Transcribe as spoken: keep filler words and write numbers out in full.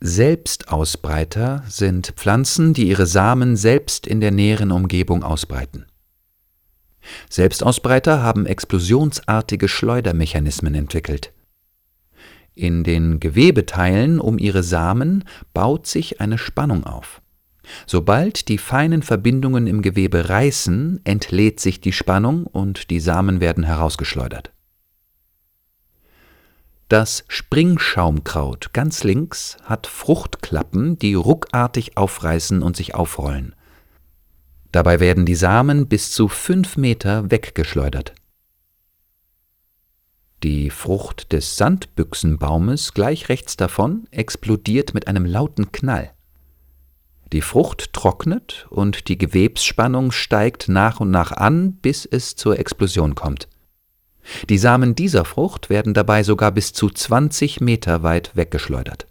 Selbstausbreiter sind Pflanzen, die ihre Samen selbst in der näheren Umgebung ausbreiten. Selbstausbreiter haben explosionsartige Schleudermechanismen entwickelt. In den Gewebeteilen um ihre Samen baut sich eine Spannung auf. Sobald die feinen Verbindungen im Gewebe reißen, entlädt sich die Spannung und die Samen werden herausgeschleudert. Das Springschaumkraut ganz links hat Fruchtklappen, die ruckartig aufreißen und sich aufrollen. Dabei werden die Samen bis zu fünf Meter weggeschleudert. Die Frucht des Sandbüchsenbaumes gleich rechts davon explodiert mit einem lauten Knall. Die Frucht trocknet und die Gewebsspannung steigt nach und nach an, bis es zur Explosion kommt. Die Samen dieser Frucht werden dabei sogar bis zu zwanzig Meter weit weggeschleudert.